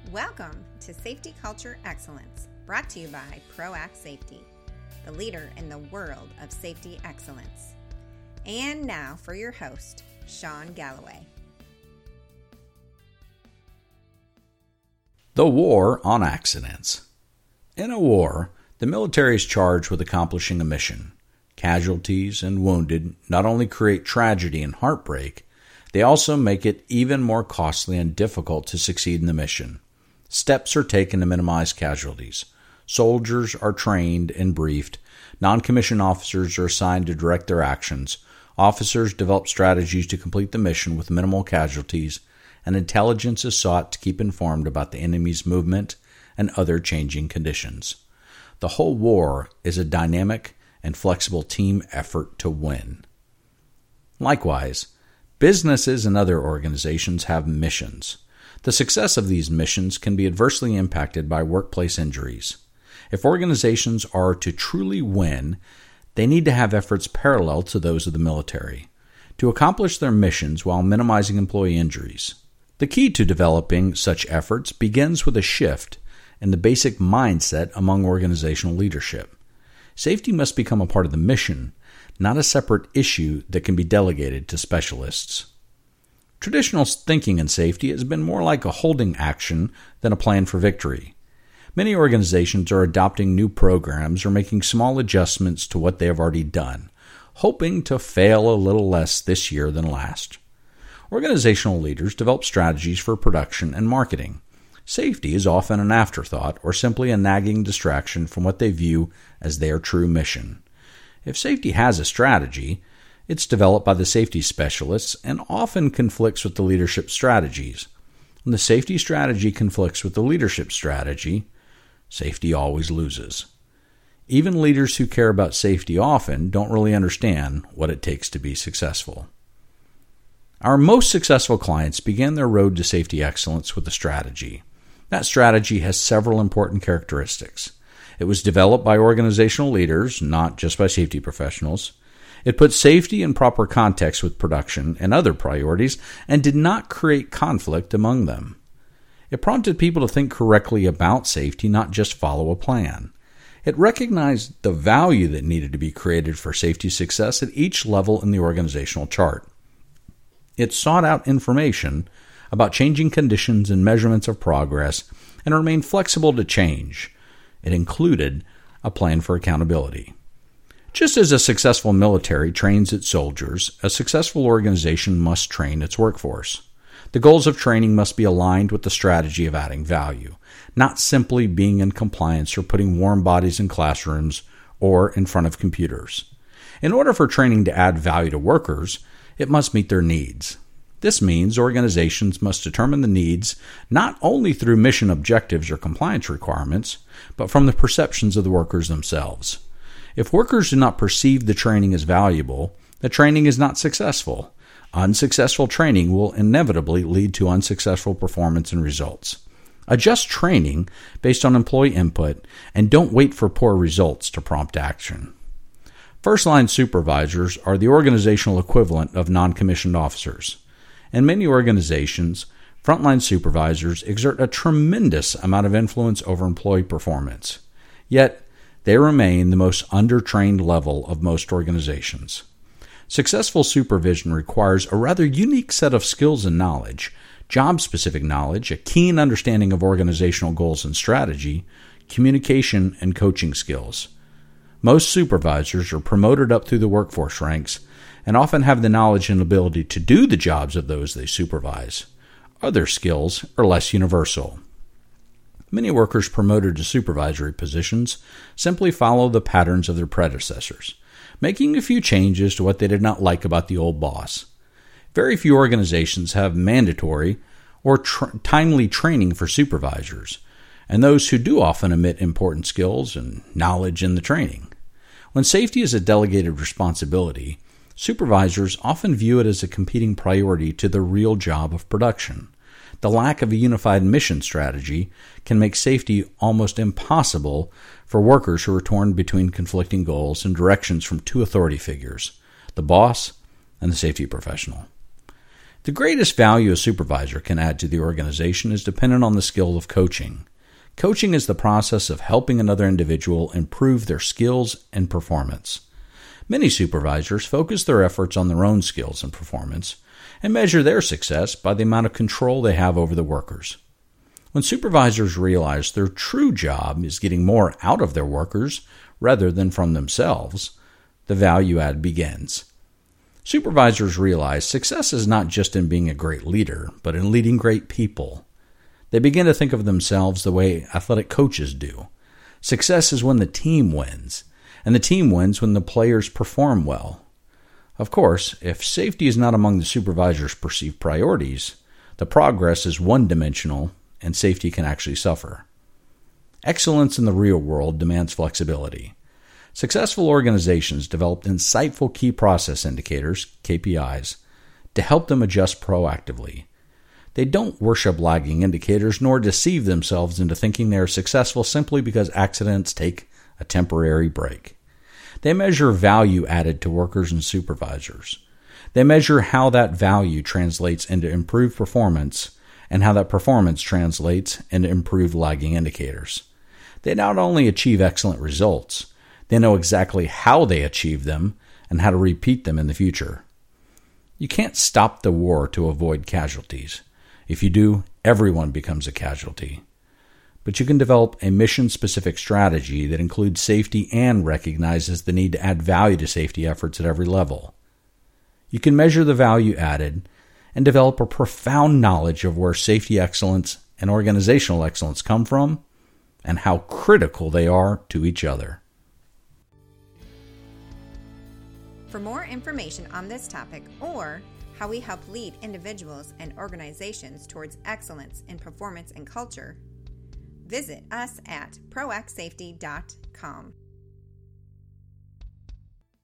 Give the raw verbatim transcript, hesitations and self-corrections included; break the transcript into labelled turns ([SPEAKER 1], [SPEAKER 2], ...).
[SPEAKER 1] Welcome to Safety Culture Excellence, brought to you by ProAct Safety, the leader in the world of safety excellence. And now for your host, Sean Galloway.
[SPEAKER 2] The War on Accidents. In a war, the military is charged with accomplishing a mission. Casualties and wounded not only create tragedy and heartbreak, they also make it even more costly and difficult to succeed in the mission. Steps are taken to minimize casualties. Soldiers are trained and briefed. Non-commissioned officers are assigned to direct their actions. Officers develop strategies to complete the mission with minimal casualties, and intelligence is sought to keep informed about the enemy's movement and other changing conditions. The whole war is a dynamic and flexible team effort to win. Likewise, businesses and other organizations have missions. The success of these missions can be adversely impacted by workplace injuries. If organizations are to truly win, they need to have efforts parallel to those of the military to accomplish their missions while minimizing employee injuries. The key to developing such efforts begins with a shift in the basic mindset among organizational leadership. Safety must become a part of the mission, not a separate issue that can be delegated to specialists. Traditional thinking in safety has been more like a holding action than a plan for victory. Many organizations are adopting new programs or making small adjustments to what they have already done, hoping to fail a little less this year than last. Organizational leaders develop strategies for production and marketing. Safety is often an afterthought or simply a nagging distraction from what they view as their true mission. If safety has a strategy, it's developed by the safety specialists and often conflicts with the leadership strategies. When the safety strategy conflicts with the leadership strategy, safety always loses. Even leaders who care about safety often don't really understand what it takes to be successful. Our most successful clients began their road to safety excellence with a strategy. That strategy has several important characteristics. It was developed by organizational leaders, not just by safety professionals. It put safety in proper context with production and other priorities and did not create conflict among them. It prompted people to think correctly about safety, not just follow a plan. It recognized the value that needed to be created for safety success at each level in the organizational chart. It sought out information about changing conditions and measurements of progress and remained flexible to change. It included a plan for accountability. Just as a successful military trains its soldiers, a successful organization must train its workforce. The goals of training must be aligned with the strategy of adding value, not simply being in compliance or putting warm bodies in classrooms or in front of computers. In order for training to add value to workers, it must meet their needs. This means organizations must determine the needs not only through mission objectives or compliance requirements, but from the perceptions of the workers themselves. If workers do not perceive the training as valuable, the training is not successful. Unsuccessful training will inevitably lead to unsuccessful performance and results. Adjust training based on employee input and don't wait for poor results to prompt action. First-line supervisors are the organizational equivalent of non-commissioned officers. In many organizations, frontline supervisors exert a tremendous amount of influence over employee performance. Yet, they remain the most undertrained level of most organizations. Successful supervision requires a rather unique set of skills and knowledge, job-specific knowledge, a keen understanding of organizational goals and strategy, communication, and coaching skills. Most supervisors are promoted up through the workforce ranks and often have the knowledge and ability to do the jobs of those they supervise. Other skills are less universal. Many workers promoted to supervisory positions simply follow the patterns of their predecessors, making a few changes to what they did not like about the old boss. Very few organizations have mandatory or tr- timely training for supervisors, and those who do often omit important skills and knowledge in the training. When safety is a delegated responsibility, supervisors often view it as a competing priority to the real job of production. The lack of a unified mission strategy can make safety almost impossible for workers who are torn between conflicting goals and directions from two authority figures, the boss and the safety professional. The greatest value a supervisor can add to the organization is dependent on the skill of coaching. Coaching is the process of helping another individual improve their skills and performance. Many supervisors focus their efforts on their own skills and performance and measure their success by the amount of control they have over the workers. When supervisors realize their true job is getting more out of their workers rather than from themselves, the value add begins. Supervisors realize success is not just in being a great leader, but in leading great people. They begin to think of themselves the way athletic coaches do. Success is when the team wins, and the team wins when the players perform well. Of course, if safety is not among the supervisor's perceived priorities, the progress is one-dimensional and safety can actually suffer. Excellence in the real world demands flexibility. Successful organizations develop insightful key process indicators, K P Is, to help them adjust proactively. They don't worship lagging indicators nor deceive themselves into thinking they are successful simply because accidents take a temporary break. They measure value added to workers and supervisors. They measure how that value translates into improved performance and how that performance translates into improved lagging indicators. They not only achieve excellent results, they know exactly how they achieve them and how to repeat them in the future. You can't stop the war to avoid casualties. If you do, everyone becomes a casualty. But you can develop a mission-specific strategy that includes safety and recognizes the need to add value to safety efforts at every level. You can measure the value added and develop a profound knowledge of where safety excellence and organizational excellence come from and how critical they are to each other.
[SPEAKER 1] For more information on this topic or how we help lead individuals and organizations towards excellence in performance and culture, visit us at proact safety dot com.